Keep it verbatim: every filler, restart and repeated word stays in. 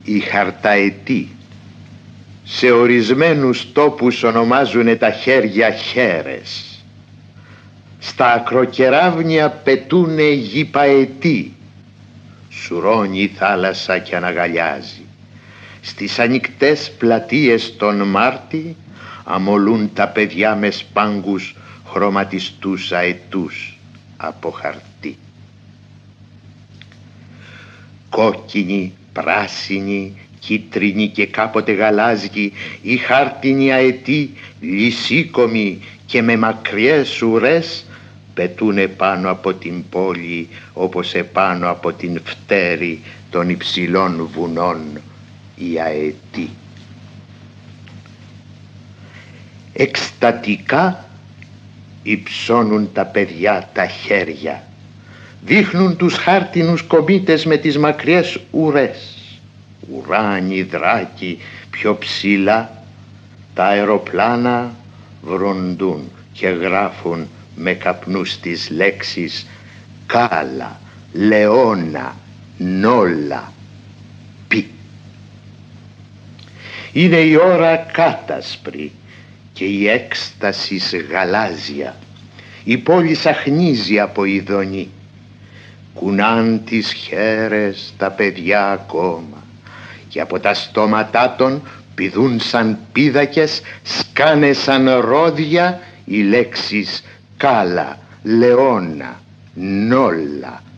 Οι χαρταετοί σε ορισμένους τόπους ονομάζουνε τα χέρια χέρες. Στα ακροκεράβνια πετούνε γηπαετοί. Σουρώνει η θάλασσα και αναγαλιάζει. Στις ανοιχτές πλατείες τον Μάρτη αμολούν τα παιδιά με σπάγκους χρωματιστούς αετούς από χαρτί. Κόκκινοι, πράσινοι, κίτρινοι και κάποτε γαλάζιοι, οι χάρτινοι αετοί, λυσίκομοι και με μακριές ουρές, πετούνε πάνω από την πόλη όπως επάνω από την φτέρη των υψηλών βουνών οι αετοί. Εκστατικά υψώνουν τα παιδιά τα χέρια, δείχνουν τους χάρτινους κομήτες με τις μακριές ουρές. Ουράνοι δράκοι πιο ψηλά, τα αεροπλάνα βροντούν και γράφουν με καπνούς τις λέξεις Κάλα, Λεώνα, Νόλα, Πι. Είναι η ώρα κάτασπρη και η έκσταση γαλάζια. Η πόλη σαχνίζει από ειδονή. Κουνάν τις χέρες τα παιδιά ακόμα και από τα στόματά των πηδούν σαν πίδακες, σκάνε σαν ρόδια οι λέξεις Κάλα, Λεώνα, Νόλα,